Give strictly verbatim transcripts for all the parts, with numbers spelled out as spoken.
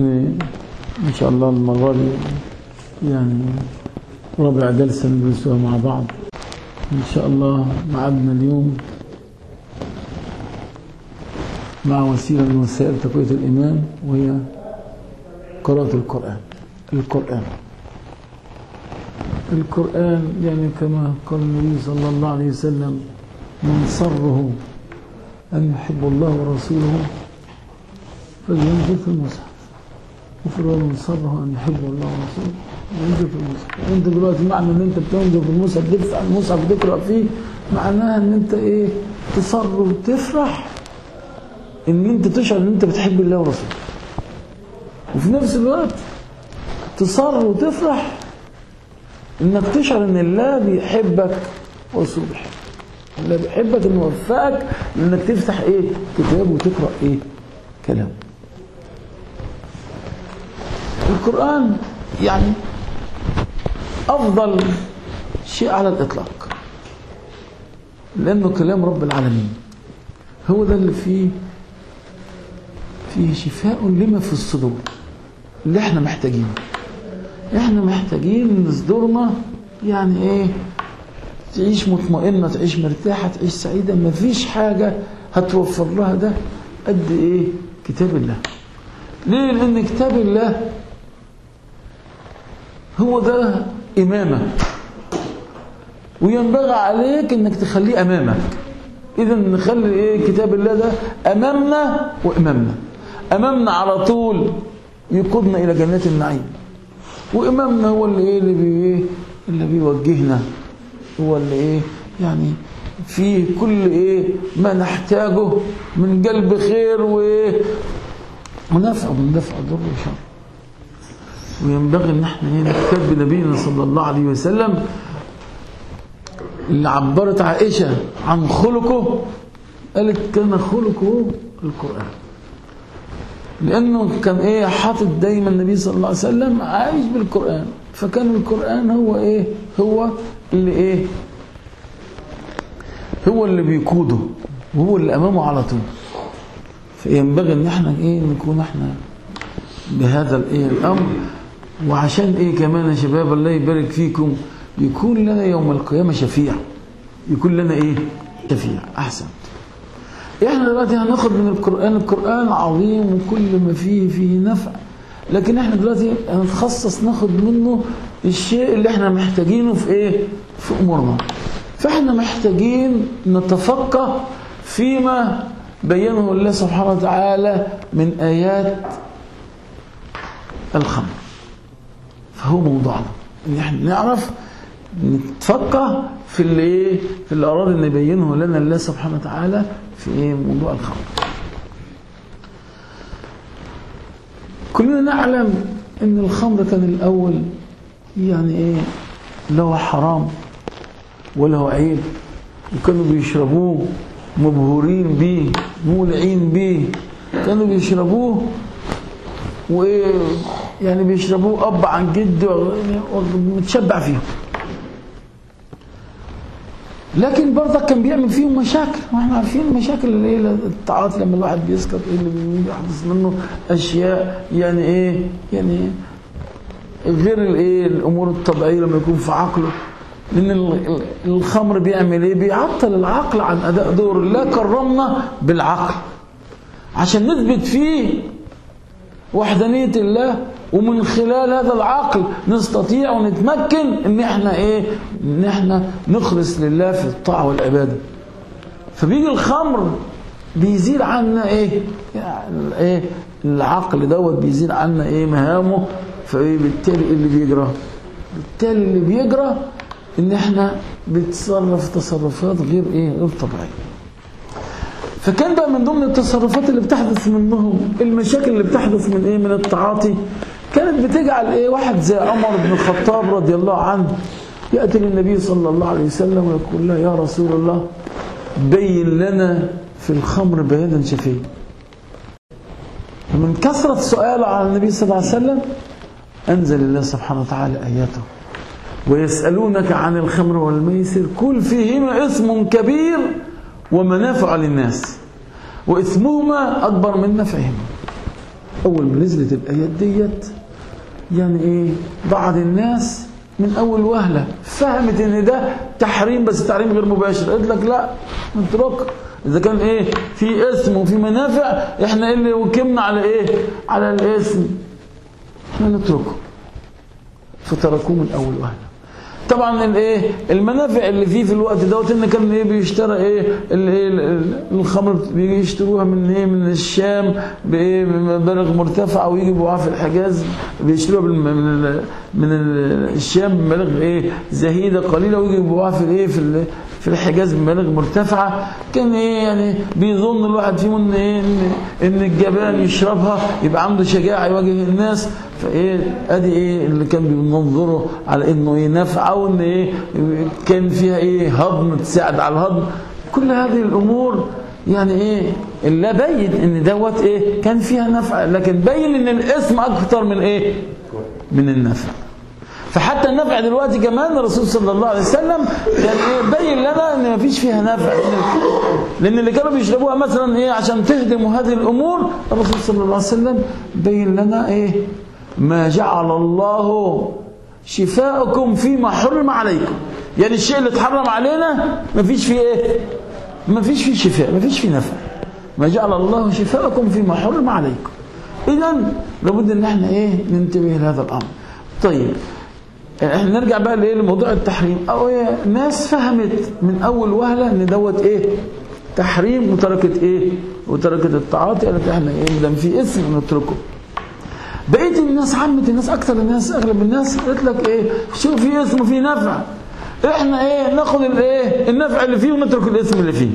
إن شاء الله المرة دي يعني رابع جلسة ندرسوها مع بعض إن شاء الله. معادنا اليوم مع وسيلة من وسائل تقوية الإيمان، وهي قراءة القرآن. القرآن القرآن يعني كما قال النبي صلى الله عليه وسلم: من سره أن يحب الله ورسوله فلينظر في المصحف، وفي رواية من سره أن يحب الله ورسوله ينظر في المصحف. أنت دلوقتي معنى أن أنت بتنظر في المصحف، تفتح المصحف تقرأ فيه، معناها أن أنت إيه؟ تصر وتفرح أن أنت تشعر أن أنت بتحب الله ورسوله، وفي نفس الوقت تصر وتفرح انك تشعر ان الله بيحبك ورسوله بيحبك. الله بيحبك انه وفقك انك تفتح ايه؟ كتاب وتقرا ايه؟ كلام. القرآن يعني افضل شيء على الاطلاق، لانه كلام رب العالمين، هو ده اللي فيه فيه شفاء لما في الصدور اللي احنا محتاجينه. احنا محتاجين ان صدورنا يعني ايه؟ تعيش مطمئنة، تعيش مرتاحة، تعيش سعيدة. مفيش حاجة هتوفر لها ده قد ايه؟ كتاب الله. ليه؟ لان كتاب الله هو ده امامك، وينبغي عليك انك تخليه امامك. اذا نخلي ايه؟ كتاب الله ده امامنا وامامنا. امامنا على طول يقودنا الى جنات النعيم، وإمامنا هو اللي إيه؟ اللي بي اللي بيوجهنا، هو اللي إيه؟ يعني فيه كل إيه؟ ما نحتاجه من قلب خير وإيه؟ ونفع من دفع ضر وشر. وينبغي إن إحنا إيه؟ نكتب بنبينا صلى الله عليه وسلم اللي عبرت عائشة عن خلقه، قالت كان خلقه القرآن، لأنه كان إيه؟ حاطط دايما النبي صلى الله عليه وسلم عايش بالقرآن، فكان القرآن هو إيه؟ هو اللي إيه؟ هو اللي بيقوده، وهو اللي أمامه على طول. فينبغي إن إحنا إيه؟ نكون إحنا بهذا الإيه؟ الأمر. وعشان إيه كمان يا شباب الله يبارك فيكم، يكون لنا يوم القيامة شفيع، يكون لنا إيه؟ شفيع. أحسن. احنا دلوقتي هناخد من القرآن، القرآن عظيم وكل ما فيه فيه نفع، لكن احنا دلوقتي هنتخصص ناخد منه الشيء اللي احنا محتاجينه في ايه؟ في امورنا. فاحنا محتاجين نتفقه فيما بينه الله سبحانه وتعالى من آيات الخمر. فهو موضوعنا ان احنا نعرف نتفقه في اللي ايه؟ في اللي اراد ان يبينه لنا الله سبحانه وتعالى في ايه؟ موضوع الخمر. كلنا نعلم ان الخمر كان الاول يعني ايه؟ له حرام وله عيب، وكانوا بيشربوه مبهورين بيه مولعين بيه، كانوا بيشربوه وايه يعني؟ بيشربوه اب عن جد ومتشبع فيهم، لكن برضك كان بيعمل فيهم مشاكل. واحنا عارفين المشاكل اللي هي التعاطي لما الواحد بيسكر ايه اللي بيحدث منه اشياء يعني ايه؟ يعني غير الايه؟ الامور الطبيعيه لما يكون في عقله. لان الخمر بيعمل ايه؟ بيعطل العقل عن اداء دور الله. كرمنا بالعقل عشان نثبت فيه وحدانية الله، ومن خلال هذا العقل نستطيع ونتمكن ان احنا ايه؟ ان احنا نخلص لله في الطاعة والعبادة. فبيجي الخمر بيزيل عنا ايه؟ يعني ايه؟ العقل دوت بيزيل عنا ايه؟ مهامه. فايه بالتالي اللي بيجرى؟ بالتالي اللي بيجرى ان احنا بنتصرف تصرفات غير ايه؟ غير طبيعية. فكان بقى من ضمن التصرفات اللي بتحدث منهم المشاكل اللي بتحدث من ايه؟ من التعاطي. كانت بتجعل ايه؟ واحد زي عمر بن الخطاب رضي الله عنه يأتي للنبي صلى الله عليه وسلم ويقول له: يا رسول الله بين لنا في الخمر بيانا شفيا. ومن كثرة سؤاله على النبي صلى الله عليه وسلم أنزل الله سبحانه وتعالى آياته: ويسألونك عن الخمر والميسر قل فيهما إثم كبير ومنافع للناس وإثمهما أكبر من نفعهما. اول ما نزلت الايات ديت يعني ايه بعض الناس من اول وهله فهمت ان ده تحريم، بس تحريم غير مباشر. قلت لك لا نترك، اذا كان ايه في اسم وفي منافع احنا ايه اللي وكمنا على ايه على الاسم، احنا نتركه. فتركوه من اول وهله. طبعا الايه المنافع اللي فيه في الوقت دوت ان كان ايه بيشترى ايه الايه الخمر بيجي يشتروها من ايه من الشام بايه بمبالغ مرتفعه ويجيبوها في الحجاز بيشتروها من من الشام بمبالغ ايه زهيده قليله ويجيبوها في الايه في في الحجاز بمبالغ مرتفعه. كان ايه يعني بيظن الواحد فيهم ان ايه ان, إن الجبان يشربها يبقى عنده شجاعه يواجه الناس. فايه ادي ايه اللي كان بينظروا على انه ايه نفع وان ايه كان فيها ايه هضم تساعد على الهضم. كل هذه الامور يعني ايه اللي بين ان دوت ايه كان فيها نفع، لكن بين ان الاسم اكثر من ايه من النفع. فحتى النفع دلوقتي كمان الرسول صلى الله عليه وسلم يعني ايه بين لنا ان ما فيش فيها نفع، لان اللي كانوا بيشربوها مثلا ايه عشان تهدموا هذه الامور الرسول صلى الله عليه وسلم بين لنا ايه ما جعل الله شفاءكم فيما حرم عليكم. يعني الشيء اللي اتحرم علينا ما فيش فيه ايه ما فيش فيه شفاء، ما فيش فيه نفع. ما جعل الله شفاءكم فيما حرم عليكم. اذن لابد ان احنا ايه ننتبه لهذا الامر. طيب احنا نرجع بقى لايه لموضوع التحريم. او ايه ناس فهمت من اول وهله ان دوت ايه تحريم وتركت ايه وتركت التعاطي. قالت احنا ايه مدام في اسم نتركه. بقيت الناس عامه الناس اكثر الناس اغلب الناس قالت لك ايه شوف في اسم وفي نفع، احنا ايه ناخد الايه النفع اللي فيه ونترك الاسم اللي فيه.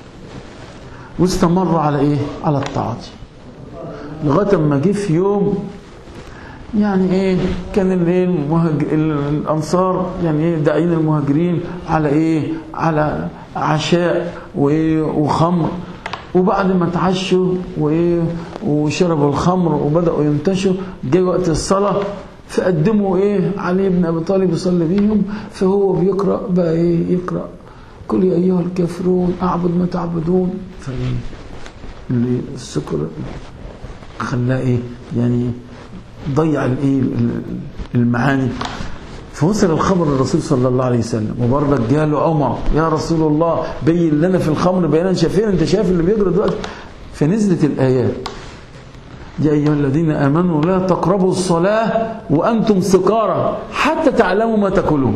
واستمر على ايه على التعاطي لغايه ما جه في يوم يعني ايه كان الايه المهاجر الانصار يعني ايه داعين المهاجرين على ايه على عشاء وايه وخمر، وبعد ما تعشوا وايه وشربوا الخمر وبداوا ينتشوا جاء وقت الصلاه فقدموا ايه علي بن ابي طالب يصلي بيهم. فهو بيقرا بقى ايه يقرا قل يا ايها الكافرون اعبد ما تعبدون. فايه اللي السكر خلاه ايه يعني ضيع الايه المعاني. فوصل الخبر للرسول صلى الله عليه وسلم وبرضك جاله عمر يا رسول الله بين لنا في الخمر بيانا شايفين انت شايف اللي بيجري دلوقتي. فنزلت الايات يا ايها الذين امنوا لا تقربوا الصلاه وانتم سكارى حتى تعلموا ما تاكلون.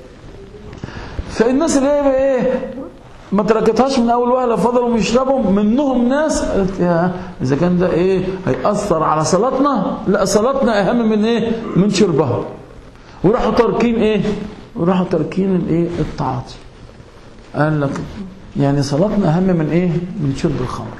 فالناس اللي هي ايه ما تركتهاش من اول وهله فضلوا يشربوا منهم ناس قالت يا اذا كان ده ايه هيأثر على صلاتنا لا صلاتنا اهم من ايه من شربها. وراحوا تركين ايه وراحوا تركين الايه التعاطي. قال لك يعني صلاتنا اهم من ايه من شرب الخمر.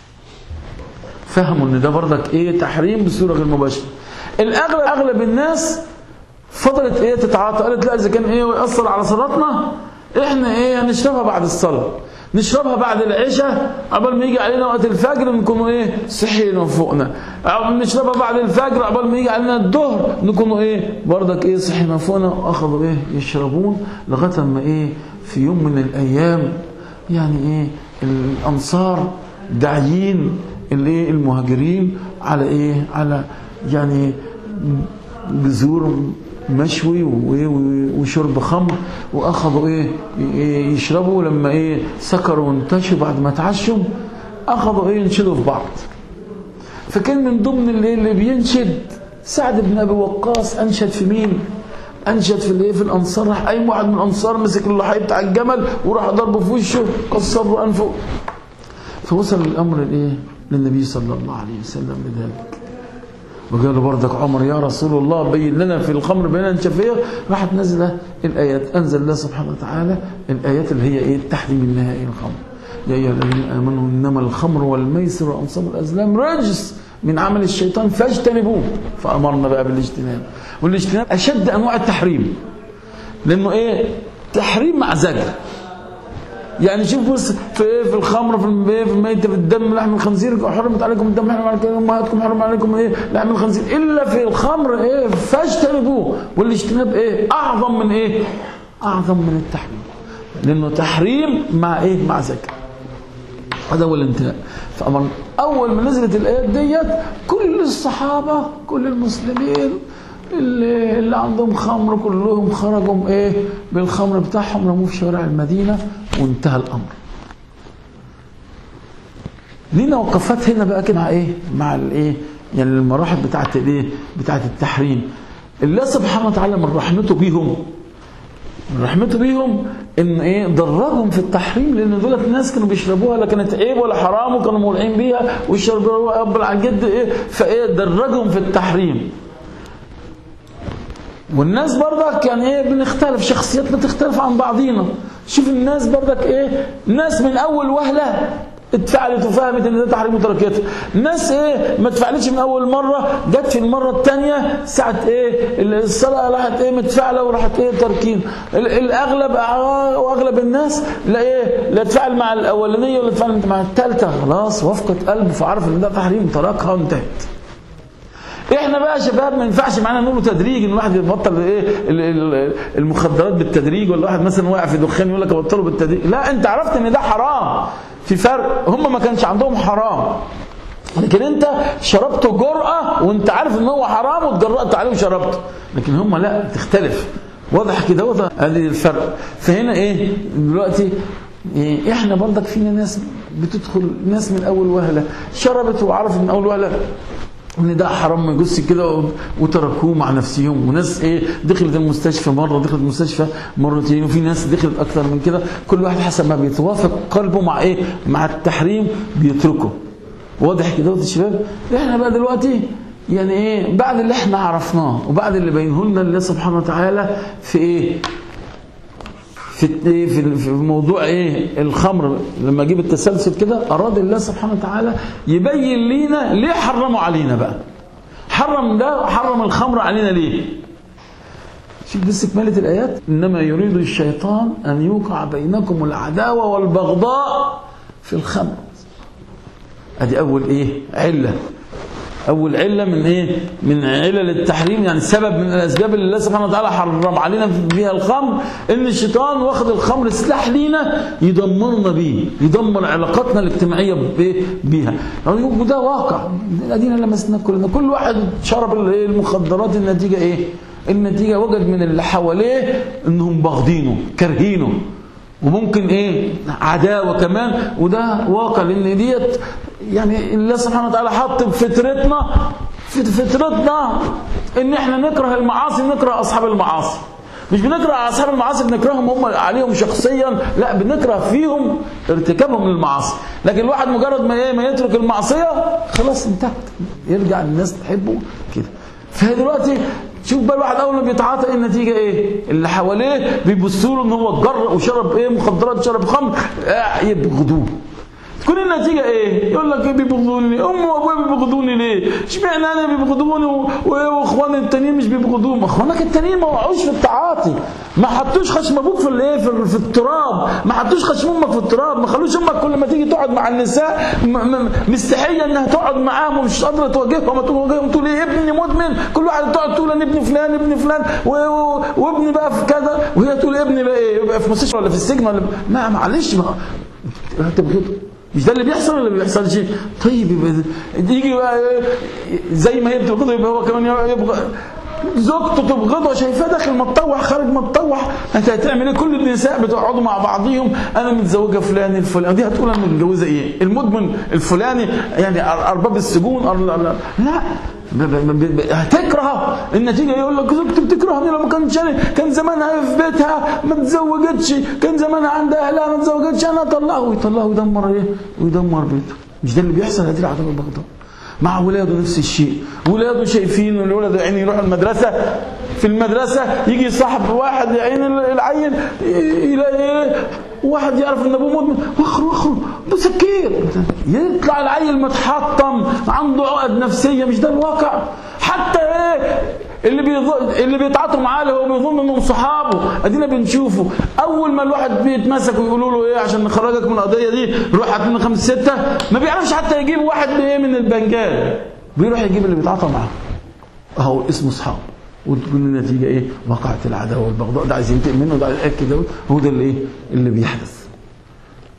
فهموا ان ده برضك ايه تحريم بصوره غير مباشره. الاغلب اغلب الناس فضلت ايه تتعاطى. قالت لا اذا كان ايه ويأثر على صلاتنا احنا ايه هنشربها بعد الصلاه، نشربها بعد العشاء قبل ما يجي علينا وقت الفجر نكونوا ايه صحينا وفوقنا، نشربها بعد الفجر قبل ما يجي علينا الظهر نكونوا ايه برضك ايه صحينا وفوقنا. واخذوا ايه يشربون لغايه ما ايه في يوم من الايام يعني ايه الانصار داعيين الايه المهاجرين على ايه على يعني بذور مشوي وشرب خمر. واخذوا ايه يشربوا لما ايه سكروا وانتشوا بعد ما تعشوا اخذوا ايه ينشدوا في بعض. فكان من ضمن اللي, اللي بينشد سعد بن ابي وقاص. انشد في مين انشد في الايه في الانصار. راح اي واحد من الانصار مسك اللحيه بتاع الجمل وراح ضربه في وشه كسر انفه. فوصل الامر الايه للنبي صلى الله عليه وسلم بذلك. وقالوا بردك عمر يا رسول الله بين لنا في الخمر بينا شفيه. راحت نزل الايات انزل الله سبحانه وتعالى الايات اللي هي ايه التحريم النهائي الخمر. يا ايها الذين امنوا انما الخمر والميسر والانصاب والازلام رجس من عمل الشيطان فاجتنبوه. فامرنا بقى بالاجتناب. والاجتناب اشد انواع التحريم لانه ايه تحريم مع زجر. يعني شوف بص في ايه في الخمر في في الميت في الدم لحم الخنزير حرمت عليكم الدم حرم عليكم امهاتكم حرم عليكم ايه لحم الخنزير الا في الخمر ايه فاجتنبوه. والاجتناب ايه اعظم من ايه اعظم من التحريم لانه تحريم مع ايه مع زكاه. هذا هو الانتهاء. فأمر أول ما نزلت الآيات ديت كل الصحابة كل المسلمين اللي, اللي عندهم خمر كلهم خرجوا ايه بالخمر بتاعهم رموه في شوارع المدينة وانتهى الأمر. لينا وقفات هنا بقى كده مع ايه مع الايه يعني المراحل بتاعت الايه بتاعت التحريم. الله سبحانه وتعالى من رحمته بيهم من رحمته بيهم ان ايه درجهم في التحريم، لان دولت الناس كانوا بيشربوها لا كانت عيب ولا حرام وكانوا مولعين بيها ويشربوها قبل عن جد ايه فايه درجهم في التحريم. والناس برضك يعني ايه بنختلف شخصياتنا تختلف عن بعضينا. شوف الناس برضك ايه ناس من اول وهله اتفعلت وفهمت ان ده تحريم وتركتها، ناس ايه ما اتفعلتش من اول مره جت في المره الثانيه ساعه ايه الصلاه راحت ايه متفعله وراحت ايه تركين. الاغلب واغلب الناس لا ايه لا اتفعل مع الاولانيه ولا اتفعل مع الثالثه، خلاص وافقت قلبه فعرف ان ده تحريم تركها وانتهت. احنا بقى شباب ما ينفعش معانا نقول تدريج ان الواحد يبطل ايه المخدرات بالتدريج، ولا واحد مثلا واقع في دخان يقول لك ابطله بالتدريج. لا انت عرفت ان ده حرام، في فرق. هم ما كانش عندهم حرام لكن انت شربته جرأة وانت عارف ان هو حرام واتجرأت عليه وشربته، لكن هم لا تختلف. واضح كده واضح ادي الفرق. فهنا ايه دلوقتي إيه احنا برضك فينا ناس بتدخل ناس من اول وهله شربت وعرفت من اول وهله ان ده حرام ما يجوزش كده وتركوه مع نفسهم. وناس ايه دخلت المستشفى مره دخلت المستشفى مرتين، وفي ناس دخلت اكتر من كده. كل واحد حسب ما بيتوافق قلبه مع ايه مع التحريم بيتركه. واضح كده يا شباب. احنا بقى دلوقتي يعني ايه بعد اللي احنا عرفناه وبعد اللي بينه لنا الله سبحانه وتعالى في ايه في في موضوع ايه الخمر. لما اجيب التسلسل كده اراد الله سبحانه وتعالى يبين لينا ليه حرموا علينا بقى. حرم ده حرم الخمر علينا ليه؟ شوف بس كمالة الايات. انما يريد الشيطان ان يوقع بينكم العداوه والبغضاء في الخمر. ادي اول ايه عله أول علة من إيه؟ من علل التحريم، يعني سبب من الأسباب اللي الله سبحانه وتعالى حرم علينا بها الخمر، إن الشيطان واخد الخمر سلاح لينا يدمرنا بيه، يدمر علاقاتنا الاجتماعية بيها. وده واقع أدينا لمسنا كلنا. كل واحد شرب المخدرات النتيجة إيه؟ النتيجة وجد من اللي حواليه إنهم باغضينه كارهينه، وممكن ايه عداوه كمان. وده واقع لان ديت يعني الله سبحانه وتعالى حط بفطرتنا في فطرتنا ان احنا نكره المعاصي، نكره اصحاب المعاصي. مش بنكره اصحاب المعاصي بنكرههم هم عليهم شخصيا، لا بنكره فيهم ارتكابهم للمعاصي. لكن الواحد مجرد ما ايه ما يترك المعصيه خلاص انتهت، يرجع الناس تحبه كده. فهي دلوقتي شوف بقى الواحد اول ما بيتعاطى النتيجه ايه؟ اللي حواليه بيبصوا له ان هو اتجرأ وشرب ايه مخدرات شرب خمر آه يبغضوه. تكون النتيجه ايه؟ يقول لك ايه بيبغضوني؟ امي وابويا بيبغضوني ليه؟ اشمعنى انا بيبغضوني واخواني التانيين مش بيبغضوهم؟ اخوانك التانيين ما وقعوش في التعاطي، ما حطوش خشم ابوك في الايه في, في التراب، ما حطوش خشم امك في التراب، ما خلوش امك كل ما تيجي تقعد مع النساء مستحيه انها تقعد معاهم ومش قادره تواجههم، تواجههم تقول ايه ابني مدمن، كل واحد تقعد تقول انا ابن فلان ابن فلان وابني بقى في كذا، وهي تقول ابني بقى ايه يبقى في مستشفى ولا في السجن ولا ما معلش ما تبغض. مش ده اللي بيحصل ولا ما بيحصلش؟ طيب يجي زي ما هي بتبغضه يبقى هو كمان يبغى زوجته تبغضه، شايفاه داخل متطوح خارج متطوح. انت هتعمل ايه؟ كل النساء بتقعدوا مع بعضهم انا متزوجه فلان الفلاني، دي هتقول انا متجوزه ايه؟ المدمن الفلاني يعني ارباب السجون لا هتكره. النتيجه يقول لك زوجتي بتكرهني لما كانت كان زمانها في بيتها ما تزوجتش، كان زمانها عند اهلها ما تزوجتش، انا اطلقه ويطلقه ويدمر ايه؟ ويدمر بيته. مش ده اللي بيحصل؟ هذه العداوه والبغضاء. مع ولاده نفس الشيء، ولاده شايفين الولد يا عيني يروح المدرسه، في المدرسه يجي صاحب واحد يا عيني العيل يلاقي واحد يعرف ان ابوه مدمن واخره واخره بسكير، يطلع العيل متحطم عنده عقد نفسيه. مش ده الواقع؟ حتى ايه اللي بيظن اللي بيتعاطوا معاه اللي هو بيظن انهم صحابه، ادينا بنشوفه. اول ما الواحد بيتمسك ويقولوا له ايه عشان نخرجك من القضيه دي روح هات لنا خمسه سته، ما بيعرفش حتى يجيب واحد ايه من البنجال، بيروح يجيب اللي بيتعاطى معاه اهو اسمه اصحاب. وتكون النتيجه ايه؟ وقعت العداوه والبغضاء، ده عايز ينتقم منه، ده عايز كده. هو ده اللي ايه اللي بيحدث.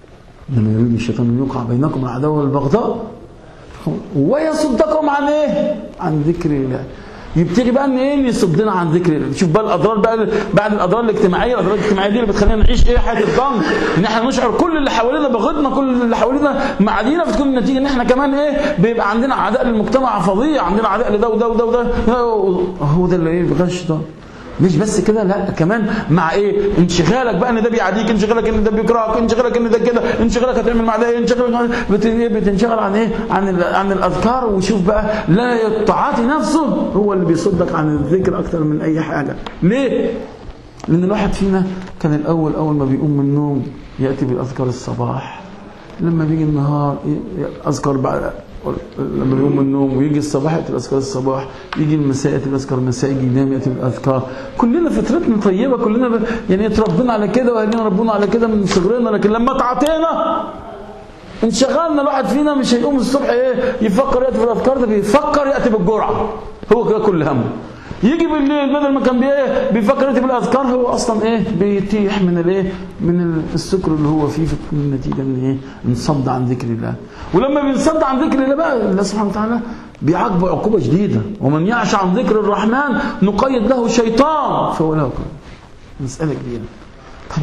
انما يريد الشيطان ان يوقع بينكم العداوه والبغضاء ويصدكم عن ايه؟ عن ذكر الله. يبتدي بقى ان ايه؟ يصدنا عن ذكر الله. شوف بقى الاضرار بقى بعد الاضرار الاجتماعيه، الاضرار الاجتماعيه دي اللي بتخلينا نعيش ايه؟ حياه الضنك، ان احنا نشعر كل اللي حوالينا بغضنا، كل اللي حوالينا معادينا، فتكون النتيجه ان احنا كمان ايه؟ بيبقى عندنا عداء للمجتمع فظيع، عندنا عداء لده وده وده وده. هو ده اللي ايه؟ بيغش الشيطان. مش بس كده، لا كمان مع ايه؟ انشغالك بقى ان ده بيعاديك، انشغالك ان ده بيكرهك، انشغالك ان ده كده، انشغالك هتعمل مع ده ايه، انشغالك بتنشغل عن ايه؟ عن عن الاذكار. وشوف بقى لا الطاعات نفسه هو اللي بيصدك عن الذكر اكتر من اي حاجه. ليه؟ لان الواحد فينا كان الاول اول ما بيقوم من النوم ياتي بالاذكار الصباح، لما بيجي النهار اذكر بعد، لما يقوم من النوم ويجي الصباح يأتي بأذكار الصباح، يجي المساء يأتي بأذكار المساء، يجي ينام يأتي بالأذكار. كلنا فطرتنا طيبة، كلنا ب... يعني اتربينا على كده واهلنا ربنا على كده من صغرنا. لكن لما تعطينا انشغلنا، الواحد فينا مش هيقوم الصبح ايه يفكر يأتي بالأذكار، ده بيفكر يأتي بالجرعة، هو كده كل همه. يجي بالليل بدل ما كان بايه بيفكر يأتي بالأذكار، هو اصلا ايه بيتيح من الايه من السكر اللي هو فيه، فتكون النتيجه ان ايه انصد عن ذكر الله. ولما بينصد عن ذكر الله بقى الله سبحانه وتعالى بيعاقبه عقوبه شديده، ومن يعش عن ذكر الرحمن نقيد له شيطان فهو له قرين. مساله كبيره. طب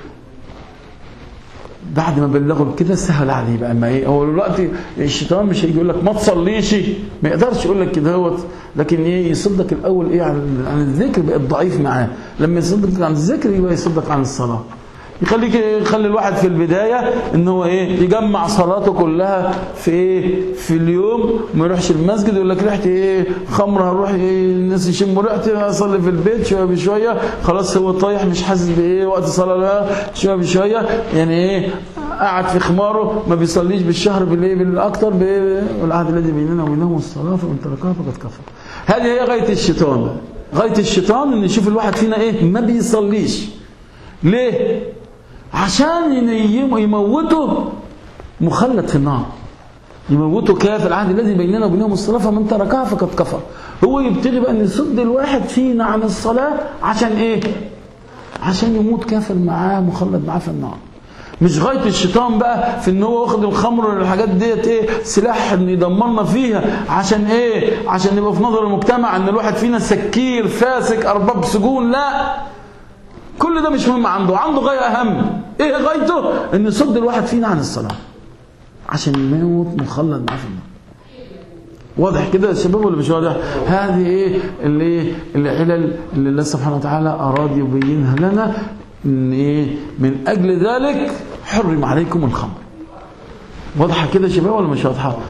بعد ما بلغوا كده سهل عليه بقى ما ايه، هو دلوقتي الشيطان مش هيجي يقول لك ما تصليش، ما يقدرش يقول لك كده هوت، لكن ايه يصدك الاول ايه عن عن الذكر، بقى ضعيف معاه. لما يصدك عن الذكر يبقى يصدك عن الصلاه. يخليك يخلي الواحد في البدايه ان هو ايه يجمع صلاته كلها في ايه في اليوم، ما يروحش المسجد يقول لك ريحتي ايه خمر، هروح ايه الناس يشموا ريحتي، اصلي في البيت شويه بشويه، خلاص هو طايح مش حاسس بايه وقت الصلاه، لا شويه بشويه يعني ايه قاعد في خماره، ما بيصليش بالشهر بالايه بالاكثر، والعهد الذي بيننا وبينهم الصلاه فمن تركها فقد كفر. هذه هي غايه الشيطان. غايه الشيطان ان يشوف الواحد فينا ايه ما بيصليش. ليه؟ عشان يموته مخلد في النار، يموته كافر. العهد الذي بيننا وبينهم الصلاة فمن تركها فقد كفر. هو يبتغي بقى ان يصد الواحد فينا عن الصلاة عشان ايه؟ عشان يموت كافر معاه مخلد معاه في النار. مش غاية الشيطان بقى في ان هو واخد الخمر والحاجات ديت ايه سلاح ان يدمرنا فيها، عشان ايه؟ عشان يبقى في نظر المجتمع ان الواحد فينا سكير فاسق ارباب سجون. لا، كل ده مش مهم عنده، عنده غاية أهم. إيه غايته؟ إن يصد الواحد فينا عن الصلاة عشان يموت مخلد معاه في النار. واضح كده يا شباب ولا مش واضح؟ هذه إيه اللي العلل اللي الله سبحانه وتعالى أراد يبينها لنا، إن إيه من أجل ذلك حرم عليكم الخمر. واضحة كده يا شباب ولا مش واضحة؟